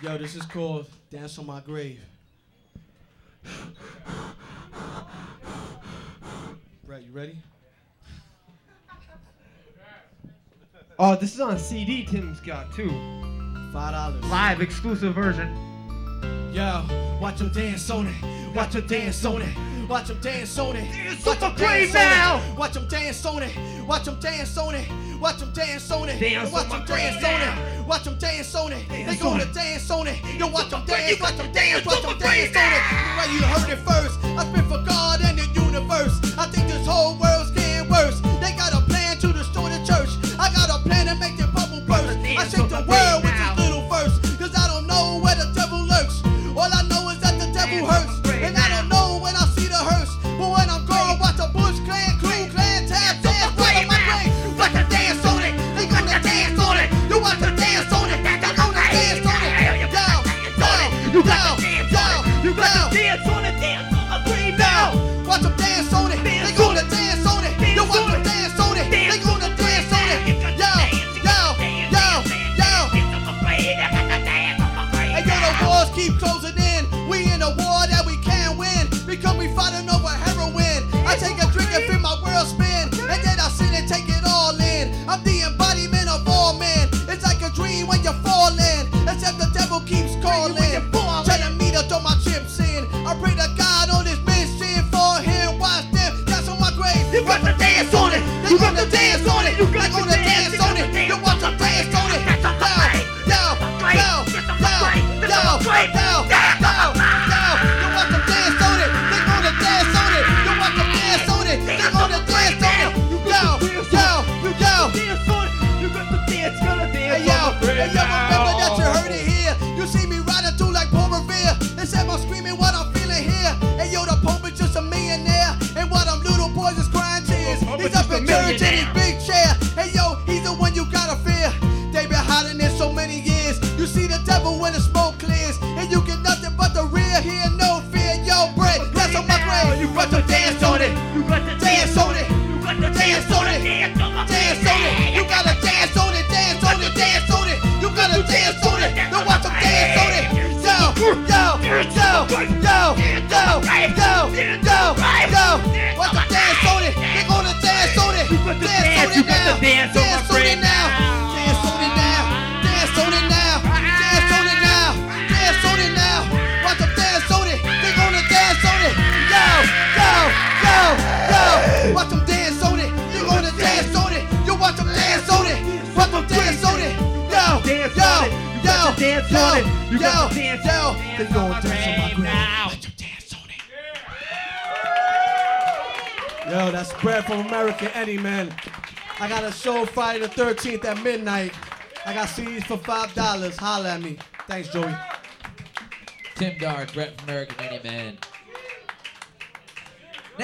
Yo, this is called Dance on My Grave. Brett, you ready? Oh, this is on CD Tim's got too. $5. Live exclusive version. Yo, watch them dance on it. Watch them dance on it. Watch them dance on it. Dance Watch on them my grave dance on now. it. Watch them dance on it. Watch them dance on it. Watch them dance on it. Dance Watch on my them grave dance on now. it. Watch them dance on it. They Dance gonna on it. dance on it. Yo, watch them dance. You Watch got them to dance. dance Watch on them my grave dance on it. now. Right, you heard it first. I spit for God and the universe. I think this whole world's getting worse. They got a plan to destroy the church. I got a plan to make the bubble burst. I shake the world with this little verse. Cause I don't know where the devil lurks. All I know is that the devil hurts. And I don't know when I see the hearse. But when I'm gone, watch the Bush Clan, Crew Clan, Tab dance right on my grave. You got to dance on it. They gonna dance on it. You want to dance on it. They gonna dance on it. Down, down, You got down, to dance on down, it. You got down, to dance on it. Dance on my grave down. now. Watch them dance on it. They gonna dance on it. You watch them dance on it. They gonna dance on it. Yo, yo, yo, yo. Hey, yo, the wars keep closing in. We in a war that we can't win because we fighting over heroin. I take a drink and feel my world spin, and then I sit and take it all in. I'm the embodiment of all men. It's like a dream when you're falling, except the devil keeps calling, telling me to throw my chips in. I pray to God on this mission for him. Watch them dance on my grave. You got to dance on it. They gonna dance on it. They gonna dance on it. You watch them dance on it. Down, down, down, down, down, down, down, down. You watch them dance on it. They gonna dance on it. You watch them dance on it. They gonna dance on it. Down, down, down. Dance on it. You got to dance. Gotta dance Hey yo, on my grave hey yo, remember now. that you heard it here. You see me riding through like Paul Revere. Instead I'm screaming what I'm feeling here. Hey yo, the Pope is just a millionaire, and while them little boys is crying tears, he's up in church in his big chair. Hey yo, he's the one you gotta fear. They been hiding there so many years. You see the devil when the smoke clears, and you get nothing but the rear here, no fear. Yo, Brett, that's on my grave. You got to dance on it. You got to Dance on it. You got to Dance on it. Dance on my Dance on it. You gotta dance on it. Dance on it. Dance on it. You gotta dance on it. Now watch them dance on it. Yo, yo, yo, yo, yo, yo, yo, yo. Watch them dance on it. They gonna dance on it. Dance on it now. Dance on my Dance on it grave now. now. Dance on it now. Dance on it now. Dance on it now. Dance on it now. Watch them dance on it. They gonna dance on it. Yo, yo, yo, yo. Watch them dance on it. They gonna dance on it. You watch them dance on it. Watch them dance on it. Yo, Dance yo, on it. You yo, got to dance yo, on it. You yo, got to dance yo. on it. They gonna dance on my grave. now. Watch them dance on it. Yo, that's Brad from American Eddie, man. I got a show Friday the 13th at midnight. I got CDs for $5. Holla at me. Thanks, Joey. Tim Dark, Brett from American Eddie Man.